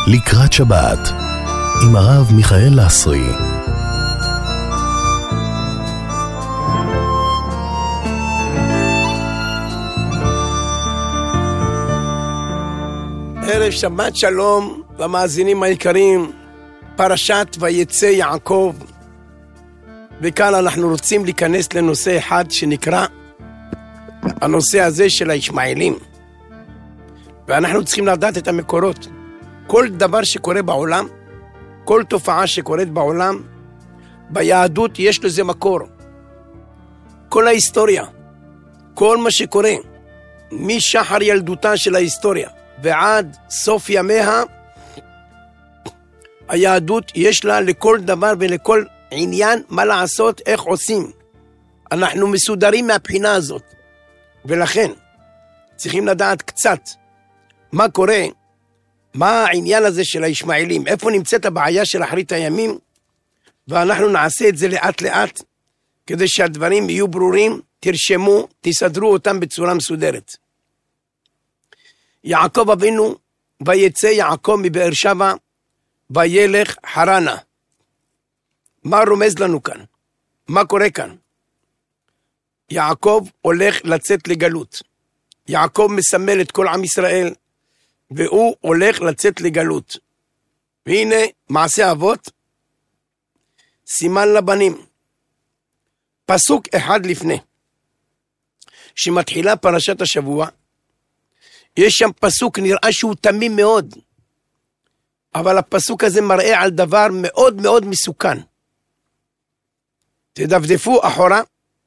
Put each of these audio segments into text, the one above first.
לקראת שבת עם הרב מיכאל לסרי. ערב שבת שלום למאזינים היקרים, פרשת ויצא יעקב. וכאן אנחנו רוצים להיכנס לנושא אחד שנקרא הנושא הזה של הישמעאלים. ואנחנו צריכים לדעת את המקורות. כל דבר שקורה בעולם, כל תופעה שקורית בעולם, ביהדות יש לזה מקור. כל ההיסטוריה, כל מה שקורה, משחר ילדותה של ההיסטוריה ועד סוף ימיה, היהדות יש לה לכל דבר ולכל עניין מה לעשות, איך עושים. אנחנו מסודרים מהבחינה הזאת, ולכן צריכים לדעת קצת מה קורה, מה העניין הזה של הישמעאלים, איפה נמצאת הבעיה של אחרית הימים, ואנחנו נעשה את זה לאט לאט, כדי שהדברים יהיו ברורים, תרשמו, תסדרו אותם בצורה מסודרת. יעקב אבינו, ויצא יעקב מבאר שבע, וילך חרנה. מה רומז לנו כאן? מה קורה כאן? יעקב הולך לצאת לגלות. יעקב מסמל את כל עם ישראל, והוא הולך לצאת לגלות. והנה מעשה אבות, סימן לבנים. פסוק אחד לפני, שמתחילה פרשת השבוע, יש שם פסוק נראה שהוא תמים מאוד, אבל הפסוק הזה מראה על דבר מאוד מאוד מסוכן. תדפדפו אחורה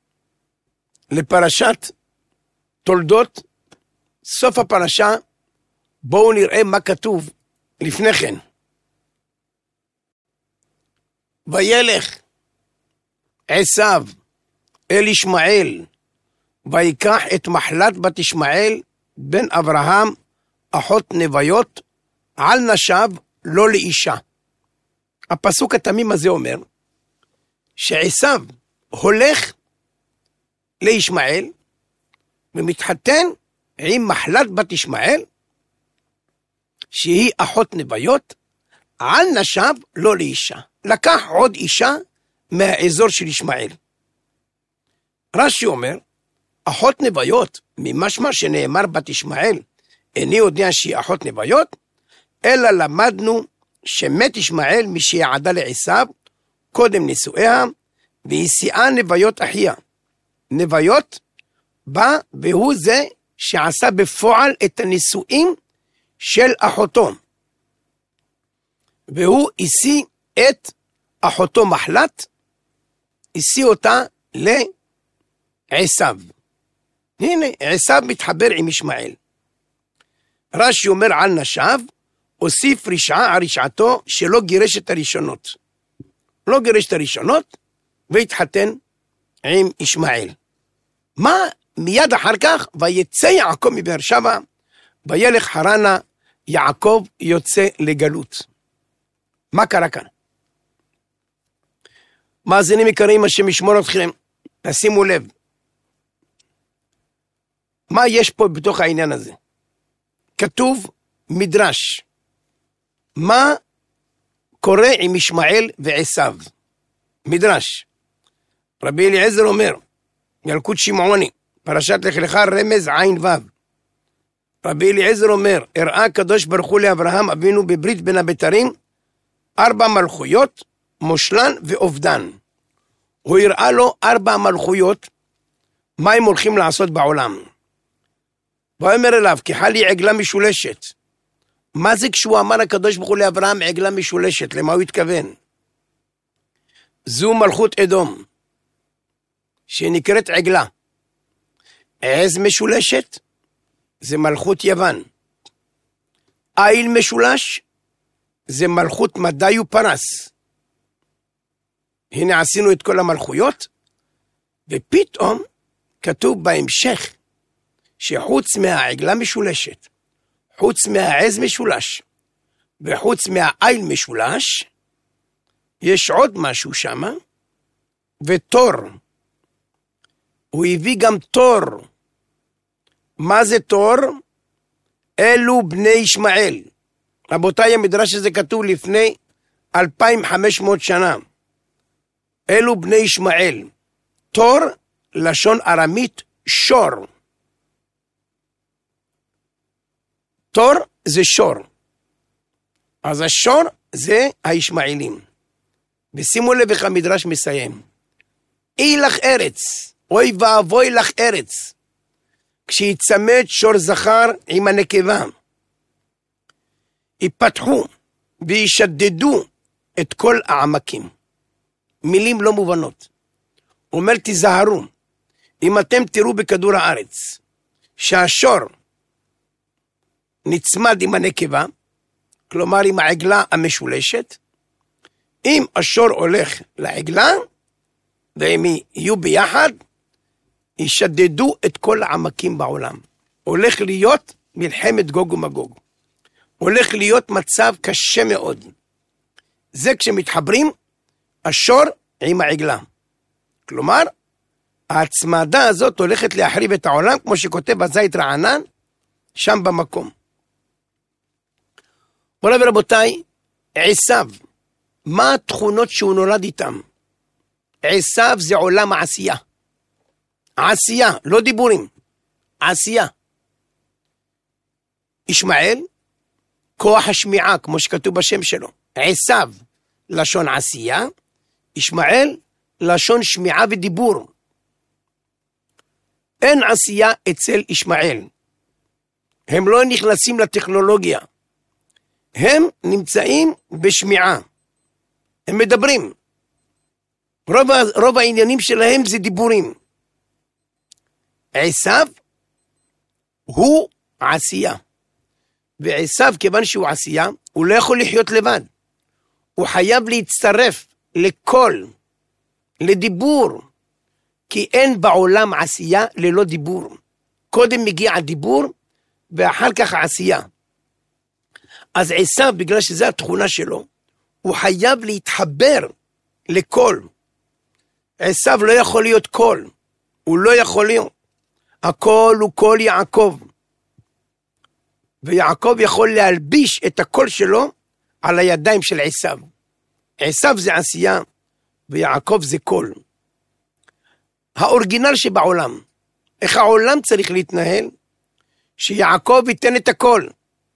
לפרשת תולדות, סוף הפרשה, בואו נראה מה כתוב לפני כן. וילך עשיו אל ישמעאל, ויקח את מחלת בת ישמעאל בן אברהם, אחות נוויות, על נשיו לא לאישה. הפסוק התמים הזה אומר, שעשיו הולך לישמעאל, ומתחתן עם מחלת בת ישמעאל, שהיא אחות נוויות, על נשיו לא לאישה. לקח עוד אישה מהאזור של ישמעאל. רש"י אומר, אחות נוויות, ממשמע שנאמר בת ישמעאל, איני יודע שהיא אחות נוויות, אלא למדנו שמת ישמעאל משיעדה לעשיו, קודם נישואיה, והשיאה נוויות אחיה. נוויות בא והוא זה שעשה בפועל את הנישואים של אחותו. והוא השיא את אחותו מחלת, השיא אותה לעשיו. הנה, עשיו מתחבר עם ישמעאל. רש"י אומר על נשיו, הוסיף רשעה על רשעתו שלא גירש את הראשונות. לא גירש את הראשונות, והתחתן עם ישמעאל. מה מיד אחר כך? ויצא יעקב מבאר שבע, וילך חרנה, יעקב יוצא לגלות. מה קרה כאן? מאזינים יקרים, השם ישמור אתכם, תשימו לב. מה יש פה בתוך העניין הזה? כתוב מדרש. מה קורה עם ישמעאל ועשיו? מדרש. רבי אליעזר אומר, ילקוט שמעוני, פרשת לך לך רמז עין וו. רבי אליעזר אומר, הראה הקדוש ברוך הוא לאברהם אבינו בברית בין הבתרים, 4 מלכויות, מושלן ואובדן. הוא הראה לו 4 מלכויות, מה הם הולכים לעשות בעולם. ואומר אליו, כחה לי עגלה משולשת. מה זה כשהוא אמר הקדוש ברוך הוא לאברהם עגלה משולשת? למה הוא התכוון? זו מלכות אדום, שנקראת עגלה. עז משולשת, זה מלכות יוון. איל משולש, זה מלכות מדי ופרס. הנה עשינו את כל המלכויות, ופתאום כתוב בהמשך, שחוץ מהעגלה משולשת, חוץ מהעז משולש, וחוץ מהאיל משולש, יש עוד משהו שמה, ותור. הוא הביא גם תור. מה זה תור? אלו בני ישמעאל. רבותיי, המדרש הזה כתוב לפני 2500 שנה. אלו בני ישמעאל. תור, לשון ארמית, שור. תור זה שור. אז השור זה הישמעאלים. ושימו לב איך המדרש מסיים. אי לך ארץ, אוי ואבוי לך ארץ, כשיצמד שור זכר עם הנקבה, ייפתחו וישדדו את כל העמקים. מילים לא מובנות. הוא אומר, תיזהרו, אם אתם תראו בכדור הארץ, שהשור נצמד עם הנקבה, כלומר עם העגלה המשולשת, אם השור הולך לעגלה, והם יהיו ביחד, ישדדו את כל העמקים בעולם. הולך להיות מלחמת גוג ומגוג. הולך להיות מצב קשה מאוד. זה כשמתחברים השור עם העגלה. כלומר, ההצמדה הזאת הולכת להחריב את העולם, כמו שכותב הזית רענן, שם במקום. מוריי ורבותיי, עשיו, מה התכונות שהוא נולד איתם? עשיו זה עולם העשייה. עשייה, לא דיבורים, עשייה. ישמעאל, כוח השמיעה, כמו שכתוב בשם שלו. עשיו, לשון עשייה, ישמעאל, לשון שמיעה ודיבור. אין עשייה אצל ישמעאל. הם לא נכנסים לטכנולוגיה. הם נמצאים בשמיעה. הם מדברים. רוב העניינים שלהם זה דיבורים. עשיו הוא עשייה. ועשיו, כיוון שהוא עשייה, הוא לא יכול לחיות לבד. הוא חייב להצטרף לקול, לדיבור, כי אין בעולם עשייה ללא דיבור. קודם מגיע הדיבור, ואחר כך העשייה. אז עשיו, בגלל שזו התכונה שלו, הוא חייב להתחבר לקול. עשיו לא יכול להיות קול, הוא לא יכול להיות. הקול הוא קול יעקב. ויעקב יכול להלביש את הקול שלו על הידיים של עשיו. עשיו זה עשייה, ויעקב זה קול. האורגינל שבעולם, איך העולם צריך להתנהל, שיעקב ייתן את הקול,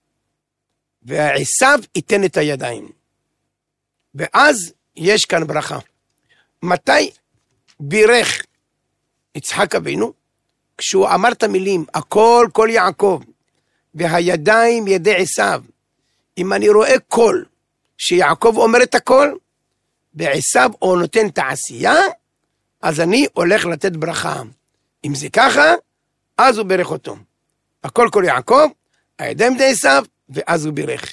ועשיו ייתן את הידיים. ואז יש כאן ברכה. מתי בירך יצחק אבינו? כשהוא אמר את המילים, הקול קול יעקב, והידיים ידי עשיו. אם אני רואה קול, שיעקב אומר את הקול, ועשיו הוא נותן את העשייה, אז אני הולך לתת ברכה. אם זה ככה, אז הוא בירך אותו. הקול קול יעקב, הידיים ידי עשיו, ואז הוא בירך.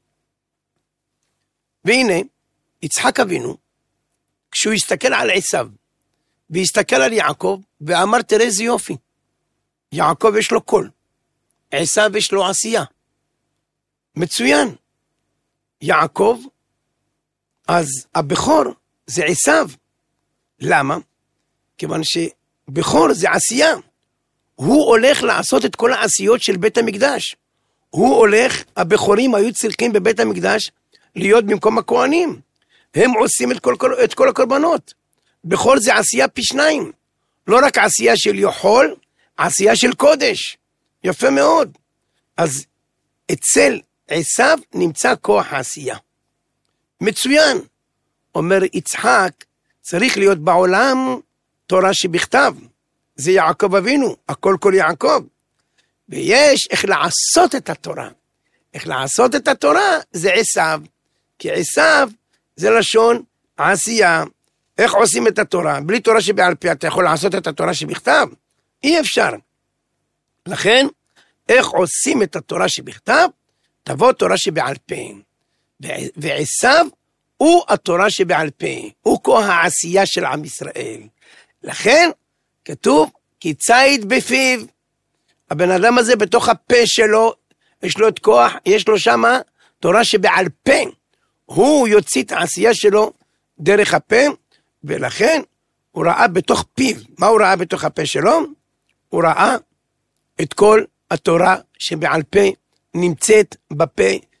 והנה, יצחק אבינו, כשהוא הסתכל על עשיו, והסתכל על יעקב, ואמר, תראה איזה יופי. יעקב יש לו קול, עשיו יש לו עשייה. מצוין. יעקב, אז הבכור זה עשיו. למה? כיוון שבכור זה עשייה. הוא הולך לעשות את כל העשיות של בית המקדש. הוא הולך, הבכורים היו צריכים בבית המקדש להיות במקום הכהנים. הם עושים את כל הקורבנות. בכור זה עשייה פי שניים. לא רק עשייה של יוחול, עשייה של קודש. יפה מאוד. אז אצל עשיו נמצא כוח העשייה. מצוין. אומר יצחק, צריך להיות בעולם תורה שבכתב. זה יעקב אבינו, הכל כל יעקב. ויש איך לעשות את התורה. איך לעשות את התורה זה עשיו. כי עשיו זה לשון עשייה. איך עושים את התורה? בלי תורה שבעל פה אתה יכול לעשות את התורה שבכתב? אי אפשר. לכן, איך עושים את התורה שבכתב? תבוא תורה שבעל פה. ועשיו הוא התורה שבעל פה. הוא כוח העשייה של עם ישראל. לכן, כתוב, כי ציד בפיו. הבן אדם הזה בתוך הפה שלו, יש לו את כוח, יש לו שמה תורה שבעל פה. הוא יוציא את העשייה שלו דרך הפה, ולכן הוא ראה בתוך פיו. מה הוא ראה בתוך הפה שלו? הוא ראה את כל התורה שבעל פה נמצאת בפה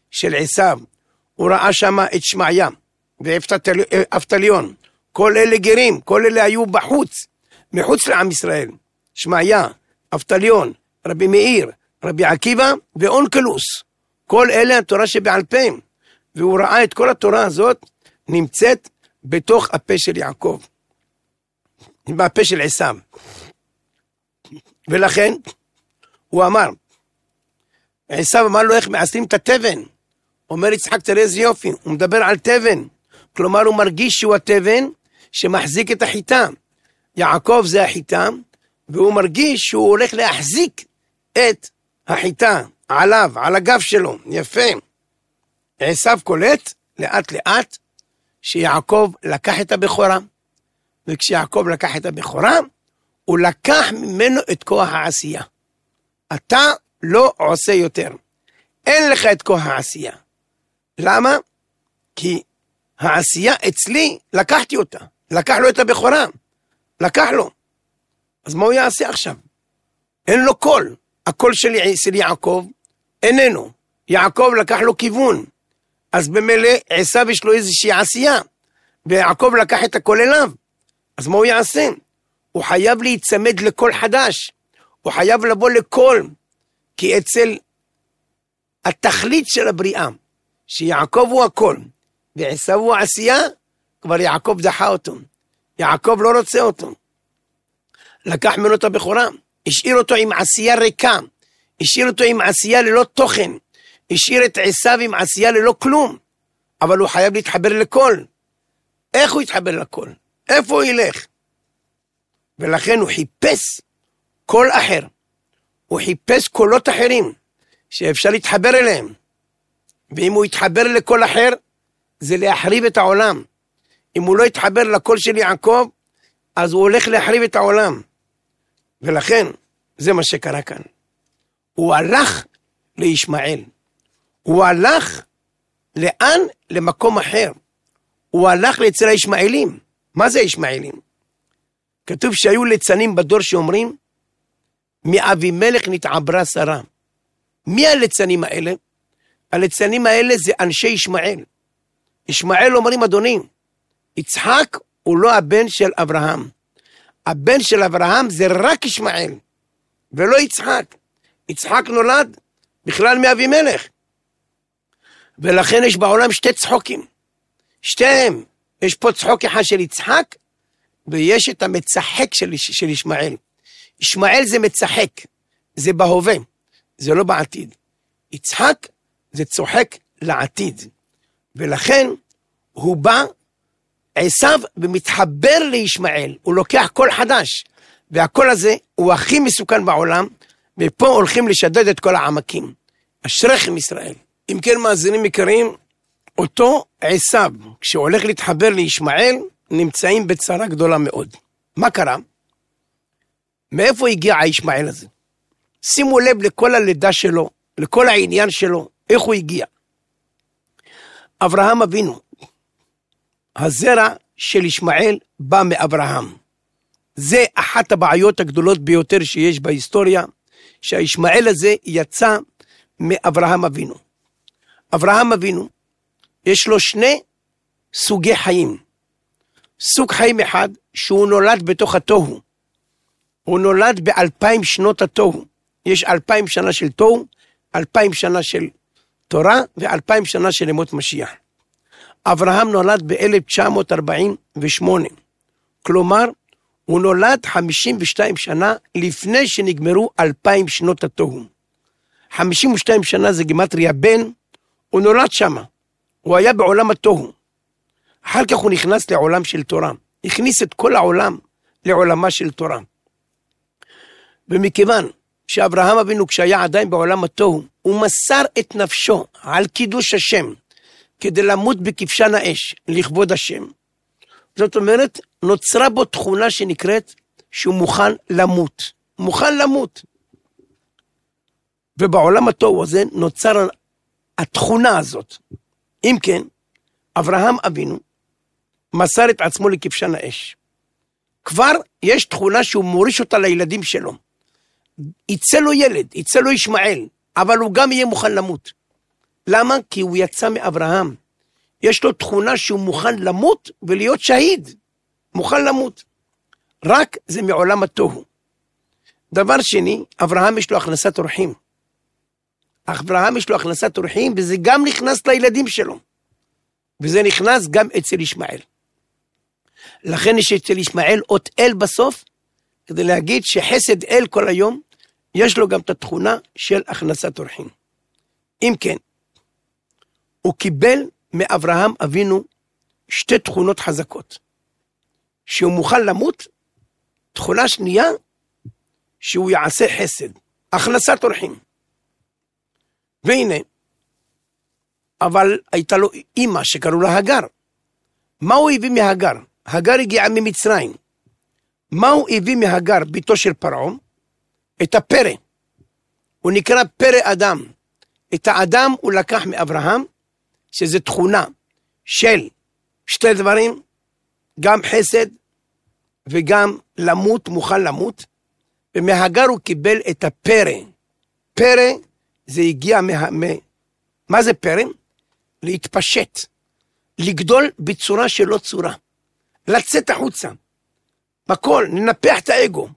של עשיו, הוא ראה שם את שמעיה ואבטליון, כל אלה גרים, כל אלה היו בחוץ, מחוץ לעם ישראל, שמעיה, אבטליון, רבי מאיר, רבי עקיבא ואונקלוס, כל אלה התורה שבעל פה, והוא ראה את כל התורה הזאת נמצאת בתוך הפה של יעקב, בפה של עשיו, ולכן הוא אמר, עשיו אמר לו איך מעשרים את התבן, אומר יצחק תראה איזה יופי, הוא מדבר על תבן, כלומר הוא מרגיש שהוא התבן שמחזיק את החיטה, יעקב זה החיטה, והוא מרגיש שהוא הולך להחזיק את החיטה עליו, על הגב שלו, יפה. עשיו קולט לאט לאט שיעקב לקח את הבכורה, וכשיעקב לקח את הבכורה, הוא לקח ממנו את כוח העשייה. אתה לא עושה יותר, אין לך את כוח העשייה. למה? כי העשייה אצלי, לקחתי אותה, לקח לו את הבכורה, לקח לו. אז מה הוא יעשה עכשיו? אין לו קול, הקול של יעקב איננו, יעקב לקח לו כיוון, אז במילא עשיו יש לו איזושהי עשייה, ויעקב לקח את הקול אליו, אז מה הוא יעשה? הוא חייב להיצמד לקול חדש, הוא חייב לבוא לקול, כי אצל התכלית של הבריאה, שיעקב הוא הקול, ועשיו הוא העשייה, כבר יעקב דחה אותו, יעקב לא רוצה אותו, לקח ממנו את הבכורה, השאיר אותו עם עשייה ריקה, השאיר אותו עם עשייה ללא תוכן, השאיר את עשיו עם עשייה ללא כלום, אבל הוא חייב להתחבר לקול. איך הוא יתחבר לקול? איפה הוא ילך? ולכן הוא חיפש קול אחר, הוא חיפש קולות אחרים, שאפשר להתחבר אליהם, ואם הוא יתחבר לקול אחר, זה להחריב את העולם. אם הוא לא יתחבר לקול של יעקב, אז הוא הולך להחריב את העולם. ולכן, זה מה שקרה כאן. הוא הלך לישמעאל. הוא הלך לאן? למקום אחר. הוא הלך אצל הישמעאלים. מה זה הישמעאלים? כתוב שהיו ליצנים בדור שאומרים, מאבימלך נתעברה שרה. מי הליצנים האלה? הליצנים האלה זה אנשי ישמעאל. ישמעאל אומרים, אדוני, יצחק הוא לא הבן של אברהם. הבן של אברהם זה רק ישמעאל, ולא יצחק. יצחק נולד בכלל מאבימלך. ולכן יש בעולם שתי צחוקים. שתיהם. יש פה צחוק אחד של יצחק, ויש את המצחק של ישמעאל. ישמעאל זה מצחק, זה בהווה, זה לא בעתיד. יצחק זה צוחק לעתיד. ולכן הוא בא עשיו ומתחבר לישמעאל, הוא לוקח קול חדש, והקול הזה הוא הכי מסוכן בעולם, ופה הולכים לשדד את כל העמקים. אשריכם ישראל. אם כן מאזינים יקרים, אותו עשיו, כשהולך להתחבר לישמעאל, נמצאים בצרה גדולה מאוד. מה קרה? מאיפה הגיע הישמעאל הזה? שימו לב לכל הלידה שלו, לכל העניין שלו, איך הוא הגיע. אברהם אבינו, הזרע של ישמעאל בא מאברהם. זה אחת הבעיות הגדולות ביותר שיש בהיסטוריה, שהישמעאל הזה יצא מאברהם אבינו. אברהם אבינו, יש לו שני סוגי חיים. סוג חיים אחד, שהוא נולד בתוך התוהו. הוא נולד ב2000 שנות התוהו. יש 2000 שנה של תוהו, 2000 שנה של תורה, ו2000 שנה של ימות משיח. אברהם נולד ב1948. כלומר, הוא נולד 52 שנה לפני שנגמרו 2000 שנות התוהו. 52 שנה זה גימטריה בן, הוא נולד שמה. הוא היה בעולם התוהו. אחר כך הוא נכנס לעולם של תורה. הכניס את כל העולם לעולמה של תורה. ומכיוון שאברהם אבינו כשהיה עדיין בעולם התוהו, הוא מסר את נפשו על קידוש השם, כדי למות בכבשן האש, לכבוד השם. זאת אומרת, נוצרה בו תכונה שנקראת שהוא מוכן למות. מוכן למות. ובעולם התוהו הזה נוצר התכונה הזאת. אם כן, אברהם אבינו מסר את עצמו לכבשן האש. כבר יש תכונה שהוא מוריש אותה לילדים שלו. יצא לו ילד, יצא לו ישמעאל, אבל הוא גם יהיה מוכן למות. למה? כי הוא יצא מאברהם. יש לו תכונה שהוא מוכן למות ולהיות שהיד. מוכן למות. רק זה מעולם התוהו. דבר שני, אברהם יש לו הכנסת אורחים. אברהם יש לו הכנסת אורחים, וזה גם נכנס לילדים שלו. וזה נכנס גם אצל ישמעאל. לכן יש אצל ישמעאל אות אל בסוף, כדי להגיד שחסד אל כל היום, יש לו גם את התכונה של הכנסת אורחים. אם כן, הוא קיבל מאברהם אבינו שתי תכונות חזקות. שהוא מוכן למות, תכונה שנייה, שהוא יעשה חסד, הכנסת אורחים. והנה, אבל הייתה לו אמא שקראו לה הגר. מה הוא הביא מהגר? הגר הגיעה ממצרים. מה הוא הביא מהגר, ביתו של פרעה? את הפרא. הוא נקרא פרא אדם. את האדם הוא לקח מאברהם, שזה תכונה של שתי דברים, גם חסד וגם למות, מוכן למות. ומהגר הוא קיבל את הפרא. פרא זה הגיע מה זה פרא? להתפשט, לגדול בצורה שלא צורה, לצאת החוצה, בכל, ננפח את האגו.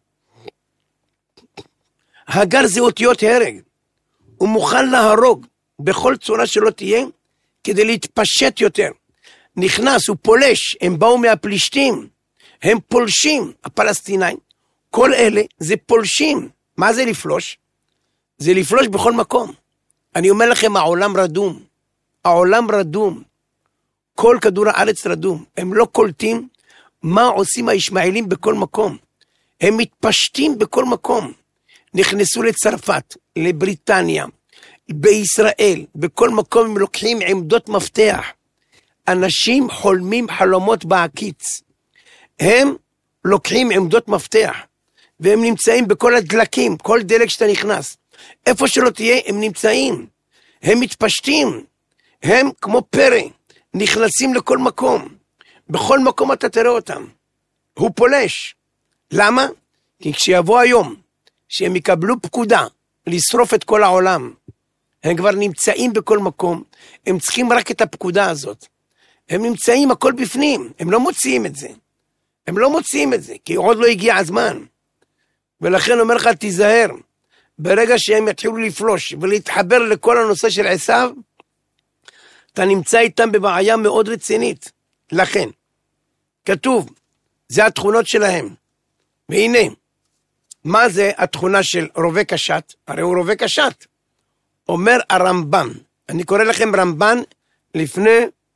הגר זה אותיות הרג, הוא מוכן להרוג בכל צורה שלא תהיה, כדי להתפשט יותר. נכנס, הוא פולש, הם באו מהפלישתים, הם פולשים, הפלסטינאים, כל אלה זה פולשים. מה זה לפלוש? זה לפלוש בכל מקום. אני אומר לכם, העולם רדום. העולם רדום. כל כדור הארץ רדום. הם לא קולטים מה עושים הישמעאלים בכל מקום. הם מתפשטים בכל מקום. נכנסו לצרפת, לבריטניה, בישראל, בכל מקום הם לוקחים עמדות מפתח. אנשים חולמים חלומות בעקיץ. הם לוקחים עמדות מפתח. והם נמצאים בכל הדלקים, כל דלק שאתה נכנס. איפה שלא תהיה, הם נמצאים. הם מתפשטים. הם כמו פרא, נכנסים לכל מקום. בכל מקום אתה תראה אותם. הוא פולש. למה? כי כשיבוא היום, שהם יקבלו פקודה לשרוף את כל העולם, הם כבר נמצאים בכל מקום, הם צריכים רק את הפקודה הזאת. הם נמצאים הכל בפנים, הם לא מוציאים את זה. הם לא מוציאים את זה, כי עוד לא הגיע הזמן. ולכן אומר לך, תיזהר, ברגע שהם יתחילו לפלוש ולהתחבר לכל הנושא של עשיו, אתה נמצא איתם בבעיה מאוד רצינית. לכן, כתוב, זה התכונות שלהם. והנה, מה זה התכונה של רובה קשת? הרי הוא רובה קשת. אומר הרמב"ן, אני קורא לכם רמב"ן לפני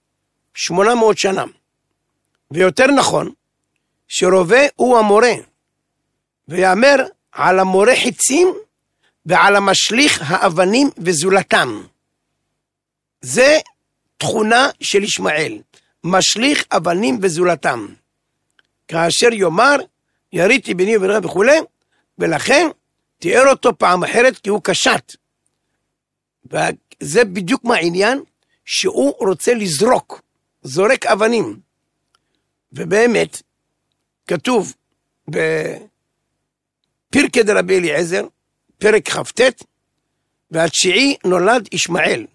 800 שנה. ויותר נכון, שרובה הוא המורה. ויאמר על המורה חיצים ועל המשליך האבנים וזולתם. זה תכונה של ישמעאל, משליך אבנים וזולתם. כאשר יאמר, יריתי בני ובנך וכו', ולכן תיאר אותו פעם אחרת כי הוא קשת. וזה בדיוק מה העניין, שהוא רוצה לזרוק, זורק אבנים. ובאמת, כתוב בפרקי דרבי אליעזר, פרק כ"ט, והתשיעי נולד ישמעאל.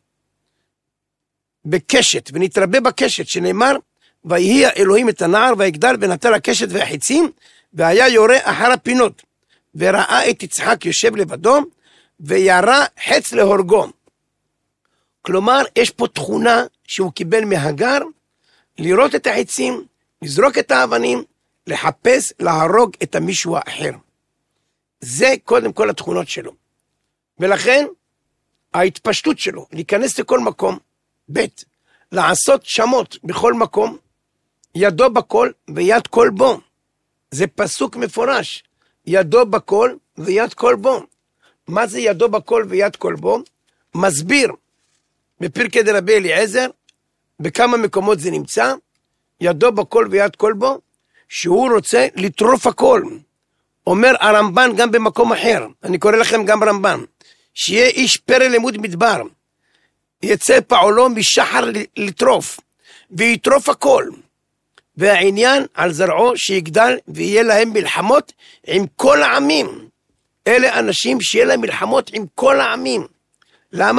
בקשת, ונתרבה בקשת, שנאמר, ויהי אלוהים את הנער, ויגדל ונטל הקשת והחיצים, והיה יורה אחר הפינות, וראה את יצחק יושב לבדו, וירה חץ להורגו. כלומר, יש פה תכונה שהוא קיבל מהגר, לראות את החיצים, לזרוק את האבנים, לחפש, להרוג את המישהו האחר. זה קודם כל התכונות שלו. ולכן, ההתפשטות שלו, להיכנס לכל מקום, ב' לעשות שמות בכל מקום, ידו בכל ויד כל בו. זה פסוק מפורש, ידו בכל ויד כל בו. מה זה ידו בכל ויד כל בו? מסביר בפרקי דרבי אליעזר, בכמה מקומות זה נמצא, ידו בכל ויד כל בו, שהוא רוצה לטרוף הכל. אומר הרמב"ן גם במקום אחר, אני קורא לכם גם רמב"ן, שיהיה איש פרא למוד מדבר, יצא פעולו משחר לטרוף, ויטרוף הכל. והעניין על זרעו שיגדל ויהיה להם מלחמות עם כל העמים. אלה אנשים שיהיה להם מלחמות עם כל העמים. למה?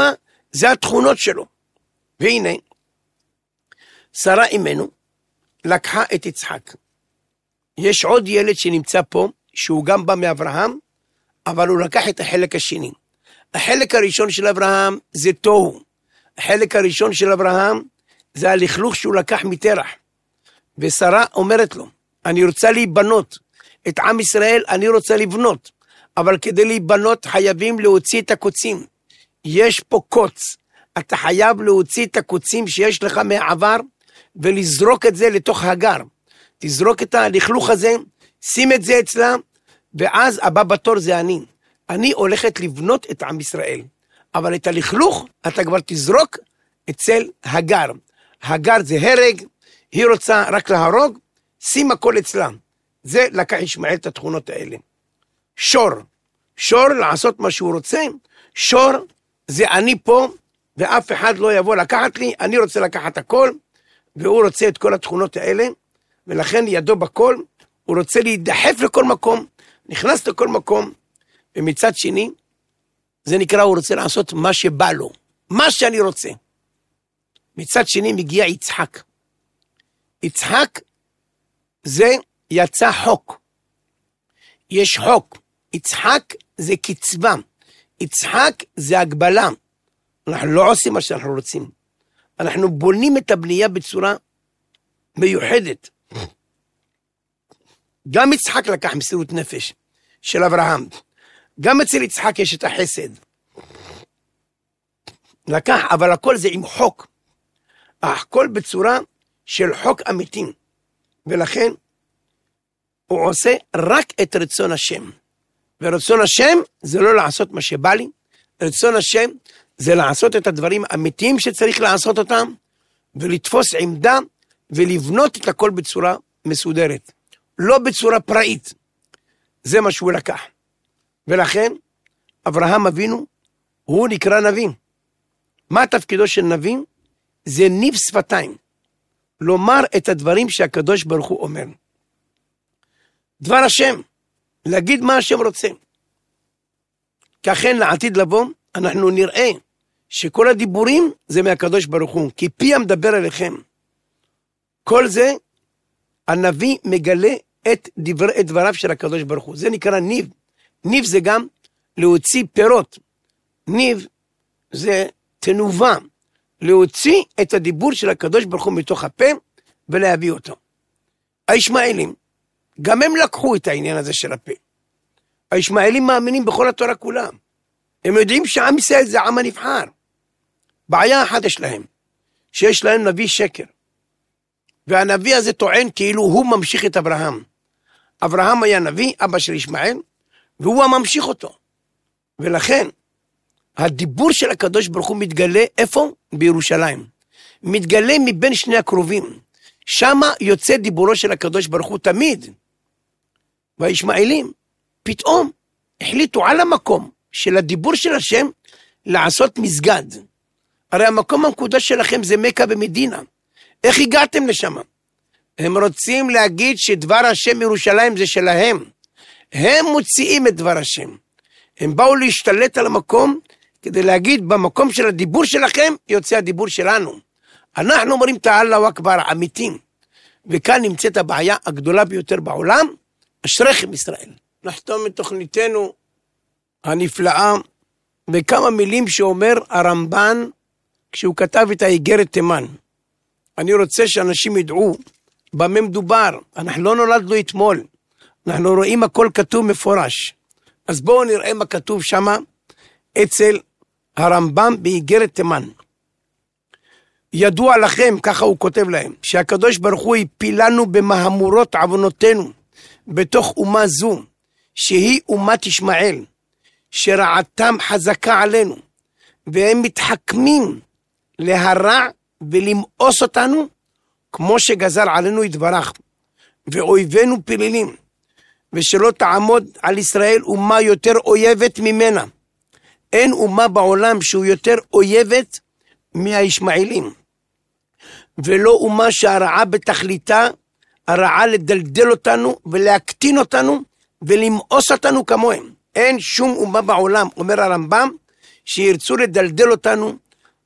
זה התכונות שלו. והנה, שרה אימנו לקחה את יצחק. יש עוד ילד שנמצא פה, שהוא גם בא מאברהם, אבל הוא לקח את החלק השני. החלק הראשון של אברהם זה תוהו. החלק הראשון של אברהם זה הלכלוך שהוא לקח מתרח. ושרה אומרת לו, אני רוצה להיבנות. את עם ישראל אני רוצה לבנות. אבל כדי להיבנות חייבים להוציא את הקוצים. יש פה קוץ. אתה חייב להוציא את הקוצים שיש לך מהעבר, ולזרוק את זה לתוך הגר. תזרוק את הלכלוך הזה, שים את זה אצלה, ואז הבא בתור זה אני. אני הולכת לבנות את עם ישראל. אבל את הלכלוך אתה כבר תזרוק אצל הגר. הגר זה הרג, היא רוצה רק להרוג, שים הכל אצלה. זה לקח ישמעאל את התכונות האלה. שור, שור לעשות מה שהוא רוצה, שור זה אני פה, ואף אחד לא יבוא לקחת לי, אני רוצה לקחת הכל, והוא רוצה את כל התכונות האלה, ולכן ידו בכל, הוא רוצה להידחף לכל מקום, נכנס לכל מקום, ומצד שני, זה נקרא, הוא רוצה לעשות מה שבא לו, מה שאני רוצה. מצד שני מגיע יצחק. יצחק זה יצא חוק. יש חוק. יצחק זה קצבה. יצחק זה הגבלה. אנחנו לא עושים מה שאנחנו רוצים. אנחנו בונים את הבנייה בצורה מיוחדת. גם יצחק לקח מסירות נפש של אברהם. גם אצל יצחק יש את החסד. לקח, אבל הכל זה עם חוק. הכל בצורה של חוק אמיתי. ולכן הוא עושה רק את רצון השם. ורצון השם זה לא לעשות מה שבא לי. רצון השם זה לעשות את הדברים האמיתיים שצריך לעשות אותם, ולתפוס עמדה ולבנות את הכל בצורה מסודרת. לא בצורה פראית. זה מה שהוא לקח. ולכן אברהם אבינו הוא נקרא נביא. מה תפקידו של נביא? זה ניב שפתיים. לומר את הדברים שהקדוש ברוך הוא אומר. דבר השם, להגיד מה השם רוצה. ככן לעתיד לבוא, אנחנו נראה שכל הדיבורים זה מהקדוש ברוך הוא, כי פי המדבר אליכם. כל זה, הנביא מגלה את דבריו של הקדוש ברוך הוא. זה נקרא ניב. ניב זה גם להוציא פירות. ניב זה תנובה. להוציא את הדיבור של הקדוש ברוך הוא מתוך הפה, ולהביא אותו. הישמעאלים, גם הם לקחו את העניין הזה של הפה. הישמעאלים מאמינים בכל התורה כולם. הם יודעים שעם ישראל זה העם הנבחר. בעיה אחת יש להם, שיש להם נביא שקר. והנביא הזה טוען כאילו הוא ממשיך את אברהם. אברהם היה נביא, אבא של ישמעאל, והוא הממשיך אותו. ולכן, הדיבור של הקדוש ברוך הוא מתגלה איפה? בירושלים. מתגלה מבין שני הקרובים. שמה יוצא דיבורו של הקדוש ברוך הוא תמיד. והישמעאלים פתאום החליטו על המקום של הדיבור של השם לעשות מסגד. הרי המקום המקודש שלכם זה מקה ומדינה. איך הגעתם לשם? הם רוצים להגיד שדבר השם ירושלים זה שלהם. הם מוציאים את דבר השם. הם באו להשתלט על המקום כדי להגיד במקום של הדיבור שלכם יוצא הדיבור שלנו. אנחנו אומרים תאללה אכבר אמיתים. וכאן נמצאת הבעיה הגדולה ביותר בעולם, אשריכם ישראל. נחתום את תוכניתנו הנפלאה בכמה מילים שאומר הרמב"ן כשהוא כתב את האיגרת תימן. אני רוצה שאנשים ידעו במה מדובר. אנחנו לא נולדנו אתמול. אנחנו רואים הכל כתוב מפורש. אז בואו נראה מה כתוב שמה אצל הרמב"ם באיגרת תימן. ידוע לכם, ככה הוא כותב להם, שהקדוש ברוך הוא הפילנו במהמורות עוונותינו בתוך אומה זו, שהיא אומת ישמעאל, שרעתם חזקה עלינו, והם מתחכמים להרע ולמאוס אותנו, כמו שגזר עלינו יתברך, ואויבינו פלילים, ושלא תעמוד על ישראל אומה יותר אויבת ממנה. אין אומה בעולם שהוא יותר אויבת מהישמעאלים. ולא אומה שהרעה בתכליתה, הרעה לדלדל אותנו ולהקטין אותנו ולמאוס אותנו כמוהם. אין שום אומה בעולם, אומר הרמב"ם, שירצו לדלדל אותנו,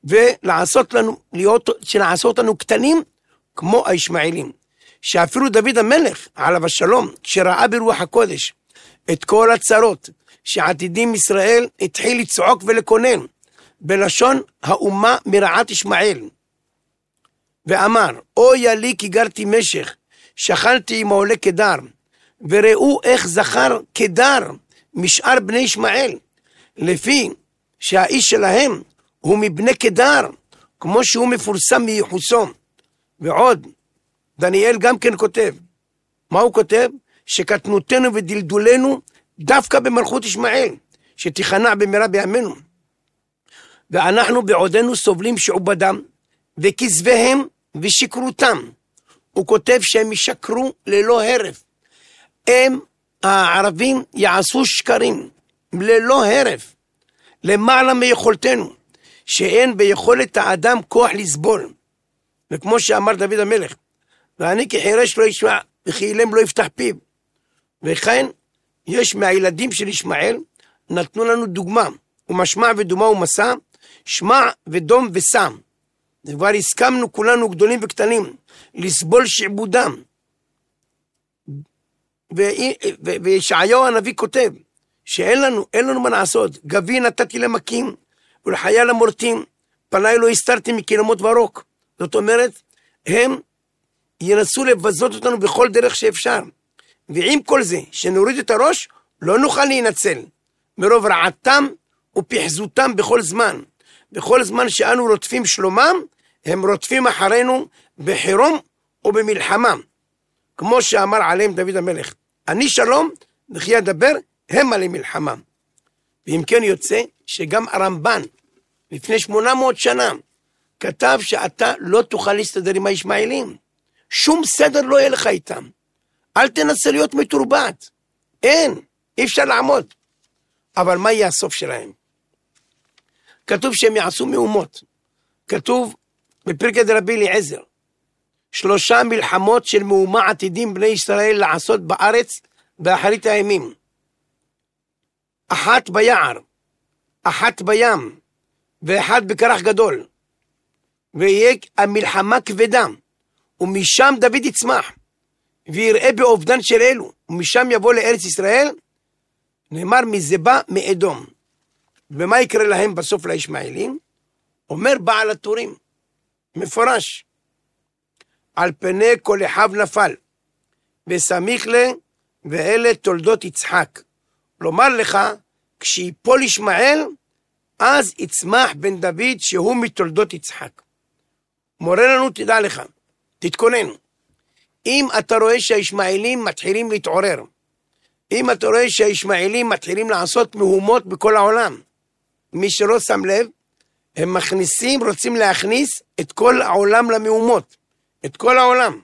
ולעשות אותנו קטנים כמו הישמעאלים. שאפילו דוד המלך, עליו השלום, כשראה ברוח הקודש את כל הצרות שעתידים ישראל, התחיל לצעוק ולקונן בלשון האומה מרעת ישמעאל, ואמר, אוי לי כי גרתי משך, שכנתי עם העולה קדר, וראו איך זכר קדר משאר בני ישמעאל, לפי שהאיש שלהם הוא מבני קדר, כמו שהוא מפורסם מייחוסו. ועוד, דניאל גם כן כותב, מה הוא כותב? שקטנותנו ודלדולנו דווקא במלכות ישמעאל, שתיכנע במהרה בימינו. ואנחנו בעודנו סובלים שעובדם, וכזביהם ושקרותם. הוא כותב שהם ישקרו ללא הרף. הם, הערבים, יעשו שקרים ללא הרף, למעלה מיכולתנו, שאין ביכולת האדם כוח לסבול. וכמו שאמר דוד המלך, ואני כחירש לא ישמע, וכי אילם לא יפתח פיו. וכן, יש מהילדים של ישמעאל, נתנו לנו דוגמה, ומשמע ודומה ומסע, שמע ודום וסם. כבר הסכמנו כולנו גדולים וקטנים, לסבול שעבודם. וישעיהו הנביא כותב, שאין לנו מה לעשות, גבי נתתי למכים, ולחיה למורטים, פניי לא הסתרתי מקילמות ורוק. זאת אומרת, הם ינסו לבזות אותנו בכל דרך שאפשר. ועם כל זה, שנוריד את הראש, לא נוכל להינצל, מרוב רעתם ופחזותם בכל זמן. בכל זמן שאנו רודפים שלומם, הם רודפים אחרינו בחירום ובמלחמה. כמו שאמר עליהם דוד המלך, אני שלום, וכי אדבר, הם עלי מלחמה. ואם כן יוצא שגם הרמב"ן, לפני 800 שנה, כתב שאתה לא תוכל להסתדר עם הישמעאלים. שום סדר לא יהיה לך איתם. אל תנסה להיות מתורבת. אין, אי אפשר לעמוד. אבל מה יהיה הסוף שלהם? כתוב שהם יעשו מהומות. כתוב בפרקי דרבי אליעזר, 3 מלחמות של מהומה עתידים בני ישראל לעשות בארץ באחרית הימים. 1 ביער, 1 בים, ו1 בכרך גדול. ויהיה המלחמה כבדה, ומשם דוד יצמח, ויראה באובדן של אלו, ומשם יבוא לארץ ישראל, נאמר מזה בא מאדום. ומה יקרה להם בסוף לישמעאלים? אומר בעל הטורים, מפורש, על פני כל אחיו נפל, וסמיך לה, ואלה תולדות יצחק. לומר לך, כשיפול ישמעאל, אז יצמח בן דוד שהוא מתולדות יצחק. מורה לנו, תדע לך, תתכונן. אם אתה רואה שהישמעאלים מתחילים להתעורר, אם אתה רואה שהישמעאלים מתחילים לעשות מהומות בכל העולם, מי שלא שם לב, הם רוצים להכניס את כל העולם למהומות, את כל העולם.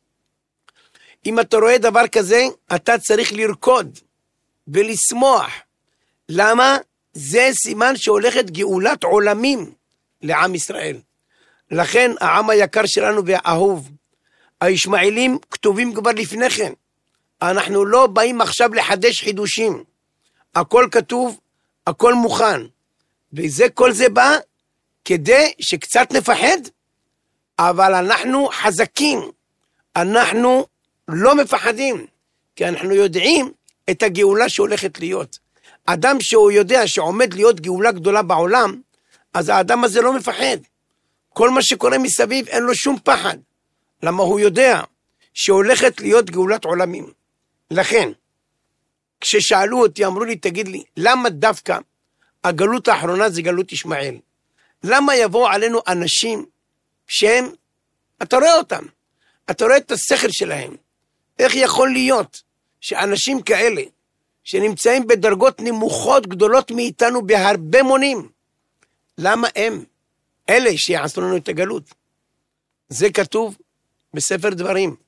אם אתה רואה דבר כזה, אתה צריך לרקוד ולשמוח. למה? זה סימן שהולכת גאולת עולמים לעם ישראל. לכן העם היקר שלנו והאהוב, הישמעאלים כתובים כבר לפני כן. אנחנו לא באים עכשיו לחדש חידושים. הכל כתוב, הכל מוכן. כל זה בא כדי שקצת נפחד, אבל אנחנו חזקים. אנחנו לא מפחדים, כי אנחנו יודעים את הגאולה שהולכת להיות. אדם שהוא יודע שעומד להיות גאולה גדולה בעולם, אז האדם הזה לא מפחד. כל מה שקורה מסביב אין לו שום פחד. למה הוא יודע שהולכת להיות גאולת עולמים. לכן, כששאלו אותי, אמרו לי, תגיד לי, למה דווקא הגלות האחרונה זה גלות ישמעאל? למה יבואו עלינו אנשים שהם, אתה רואה אותם, אתה רואה את השכל שלהם. איך יכול להיות שאנשים כאלה, שנמצאים בדרגות נמוכות גדולות מאיתנו בהרבה מונים, למה הם אלה שיעשו לנו את הגלות? זה כתוב בספר דברים.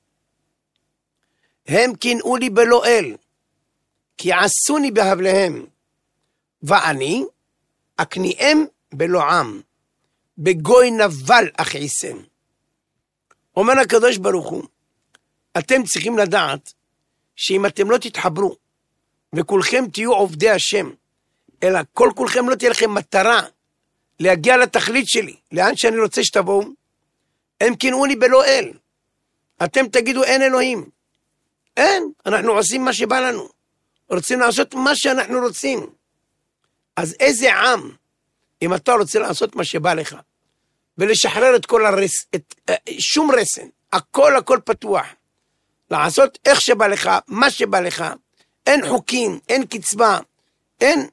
הם קינאו לי בלא אל, כי עשוני בהבליהם, ואני אקניהם בלא עם, בגוי נבל אכעיסם. אומר הקדוש ברוך הוא, אתם צריכים לדעת שאם אתם לא תתחברו, וכולכם תהיו עובדי השם, אלא כולכם לא תהיה לכם מטרה להגיע לתכלית שלי, לאן שאני רוצה שתבואו, הם קינאוני בלא אל. אתם תגידו אין אלוהים. אין, אנחנו עושים מה שבא לנו. רוצים לעשות מה שאנחנו רוצים. אז איזה עם, אם אתה רוצה לעשות מה שבא לך, ולשחרר את כל שום רסן, הכל פתוח, לעשות איך שבא לך, מה שבא לך, אין חוקים, אין קצבה, אין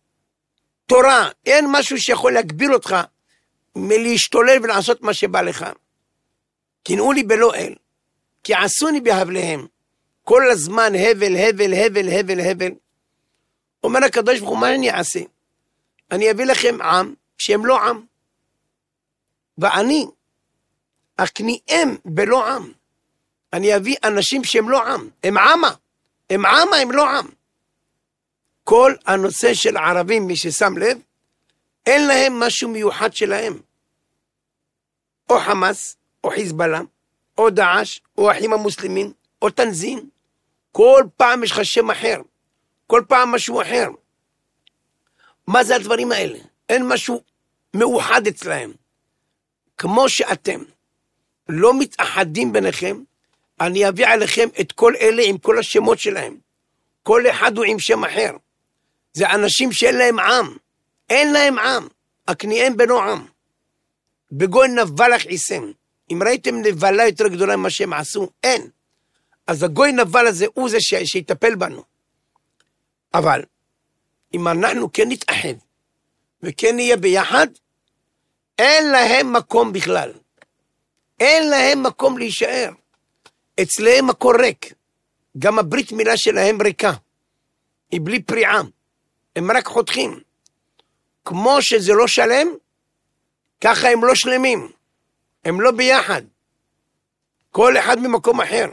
תורה, אין משהו שיכול להגביל אותך מלהשתולל ולעשות מה שבא לך. קינאו לי בלא אל, כי עשוני בהבליהם, כל הזמן הבל. אומר הקדוש ברוך הוא, מה אני אעשה? אני אביא לכם עם שהם לא עם, ואני אקניהם בלא עם. אני אביא אנשים שהם לא עם, הם עמה, הם לא עם. כל הנושא של ערבים, מי ששם לב, אין להם משהו מיוחד שלהם. או חמאס, או חיזבאללה, או דאעש, או האחים המוסלמים, או תנזים. כל פעם יש לך שם אחר, כל פעם משהו אחר. מה זה הדברים האלה? אין משהו מאוחד אצלהם. כמו שאתם לא מתאחדים ביניכם, אני אביא עליכם את כל אלה עם כל השמות שלהם. כל אחד הוא עם שם אחר. זה אנשים שאין להם עם. אין להם עם. הקניהם בנו עם. בגוי נבלח עיסם. אם ראיתם נבלה יותר גדולה ממה שהם עשו, אין. אז הגוי נבל הזה הוא זה שיטפל בנו. אבל אם אנחנו כן נתאחד וכן נהיה ביחד, אין להם מקום בכלל. אין להם מקום להישאר. אצלהם הכל ריק. גם הברית מילה שלהם ריקה. היא בלי פריעה. הם רק חותכים. כמו שזה לא שלם, ככה הם לא שלמים. הם לא ביחד. כל אחד ממקום אחר.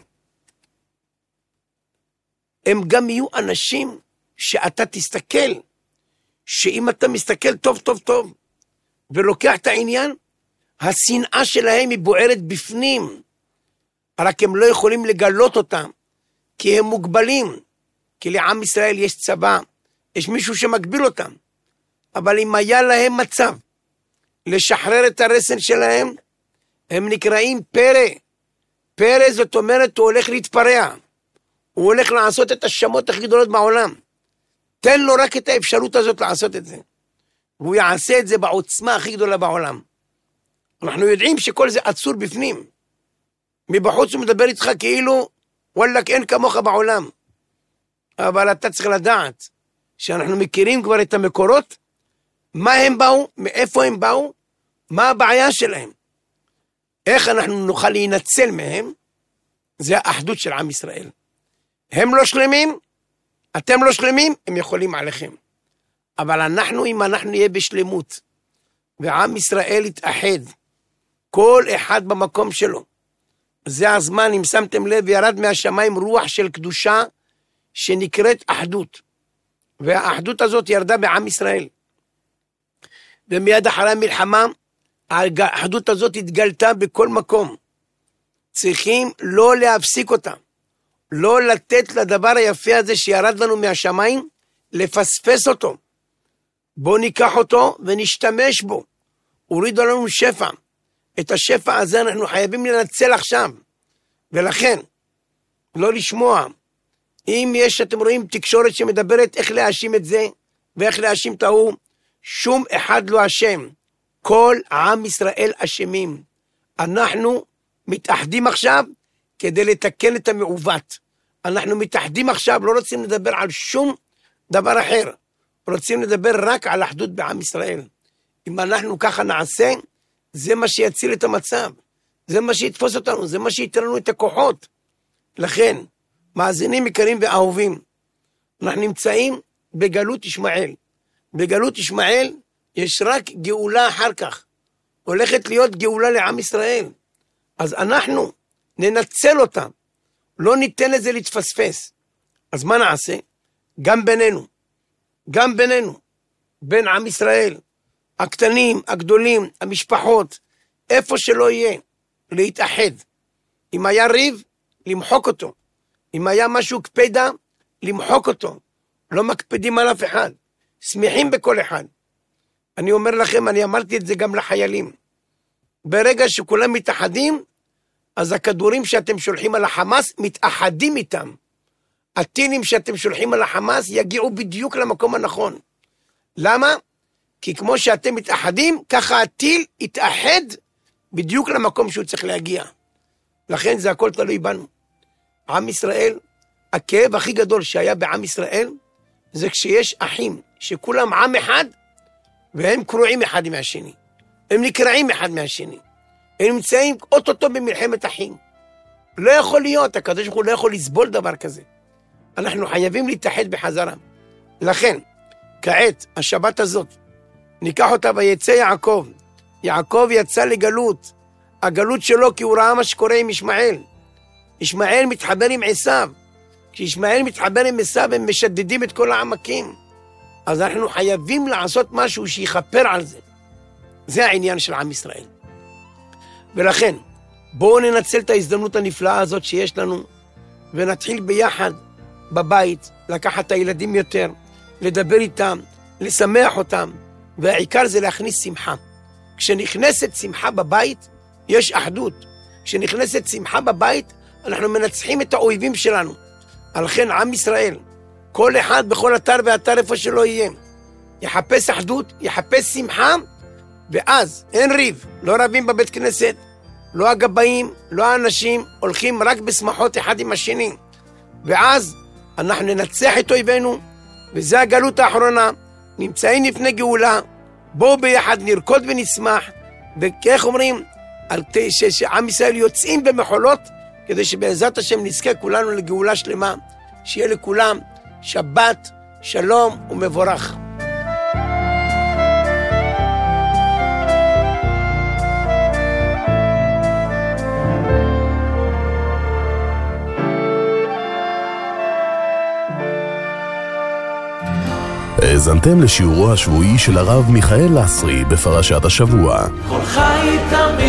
הם גם יהיו אנשים שאתה תסתכל, שאם אתה מסתכל טוב, ולוקח את העניין, השנאה שלהם היא בוערת בפנים. רק הם לא יכולים לגלות אותם, כי הם מוגבלים. כי לעם ישראל יש צבא, יש מישהו שמגביל אותם. אבל אם היה להם מצב לשחרר את הרסן שלהם, הם נקראים פרא. פרא זאת אומרת, הוא הולך להתפרע. הוא הולך לעשות את השמות הכי גדולות בעולם. תן לו רק את האפשרות הזאת לעשות את זה. והוא יעשה את זה בעוצמה הכי גדולה בעולם. אנחנו יודעים שכל זה עצור בפנים. מבחוץ הוא מדבר איתך כאילו, וואלק אין כמוך בעולם. אבל אתה צריך לדעת, שאנחנו מכירים כבר את המקורות, מה הם באו, מאיפה הם באו, מה הבעיה שלהם. איך אנחנו נוכל להינצל מהם, זה האחדות של עם ישראל. הם לא שלמים, אתם לא שלמים, הם יכולים עליכם. אבל אנחנו, אם אנחנו נהיה בשלמות, ועם ישראל יתאחד, כל אחד במקום שלו, זה הזמן, אם שמתם לב, ירד מהשמיים רוח של קדושה, שנקראת אחדות. והאחדות הזאת ירדה בעם ישראל. ומיד אחרי המלחמה, האחדות הזאת התגלתה בכל מקום. צריכים לא להפסיק אותה. לא לתת לדבר היפה הזה שירד לנו מהשמיים, לפספס אותו. בואו ניקח אותו ונשתמש בו. הורידו לנו שפע. את השפע הזה אנחנו חייבים לנצל עכשיו. ולכן, לא לשמוע. אם יש, אתם רואים, תקשורת שמדברת איך להאשים את זה, ואיך להאשים את ההוא, שום אחד לא אשם. כל עם ישראל אשמים. אנחנו מתאחדים עכשיו כדי לתקן את המעוות. אנחנו מתאחדים עכשיו, לא רוצים לדבר על שום דבר אחר. רוצים לדבר רק על אחדות בעם ישראל. אם אנחנו ככה נעשה, זה מה שיציל את המצב. זה מה שיתפוס אותנו, זה מה שייתן לנו את הכוחות. לכן, מאזינים יקרים ואהובים, אנחנו נמצאים בגלות ישמעאל. בגלות ישמעאל יש רק גאולה אחר כך. הולכת להיות גאולה לעם ישראל. אז אנחנו ננצל אותה. לא ניתן לזה להתפספס. אז מה נעשה? גם בינינו, בין עם ישראל, הקטנים, הגדולים, המשפחות, איפה שלא יהיה, להתאחד. אם היה ריב, למחוק אותו. אם היה משהו קפדה, למחוק אותו. לא מקפדים על אף אחד. שמחים בכל אחד. אני אומר לכם, אני אמרתי את זה גם לחיילים. ברגע שכולם מתאחדים, אז הכדורים שאתם שולחים על החמאס מתאחדים איתם. הטילים שאתם שולחים על החמאס יגיעו בדיוק למקום הנכון. למה? כי כמו שאתם מתאחדים, ככה הטיל יתאחד בדיוק למקום שהוא צריך להגיע. לכן זה הכל תלוי בנו. עם ישראל, הכאב הכי גדול שהיה בעם ישראל, זה כשיש אחים שכולם עם אחד, והם קרועים אחד מהשני. הם נקרעים אחד מהשני. הם נמצאים אוטוטו במלחמת אחים. לא יכול להיות, הקדוש ברוך הוא לא יכול לסבול דבר כזה. אנחנו חייבים להתאחד בחזרה. לכן, כעת, השבת הזאת, ניקח אותה ויצא יעקב. יעקב יצא לגלות. הגלות שלו כי הוא ראה מה שקורה עם ישמעאל. ישמעאל מתחבר עם עשיו. כשישמעאל מתחבר עם עשיו, הם משדדים את כל העמקים. אז אנחנו חייבים לעשות משהו שיכפר על זה. זה העניין של עם ישראל. ולכן, בואו ננצל את ההזדמנות הנפלאה הזאת שיש לנו, ונתחיל ביחד בבית, לקחת את הילדים יותר, לדבר איתם, לשמח אותם, והעיקר זה להכניס שמחה. כשנכנסת שמחה בבית, יש אחדות. כשנכנסת שמחה בבית, אנחנו מנצחים את האויבים שלנו. לכן עם ישראל, כל אחד בכל אתר ואתר איפה שלא יהיה, יחפש אחדות, יחפש שמחה, ואז אין ריב, לא רבים בבית כנסת, לא הגבאים, לא האנשים, הולכים רק בשמחות אחד עם השני. ואז אנחנו ננצח את אויבינו, וזה הגלות האחרונה, נמצאים לפני גאולה, בואו ביחד נרקוד ונשמח, וכך אומרים, שעם ישראל יוצאים במחולות, כדי שבעזרת השם נזכה כולנו לגאולה שלמה, שיהיה לכולם שבת, שלום ומבורך. האזנתם לשיעורו השבועי של הרב מיכאל לסרי בפרשת השבוע. כל חי תמיד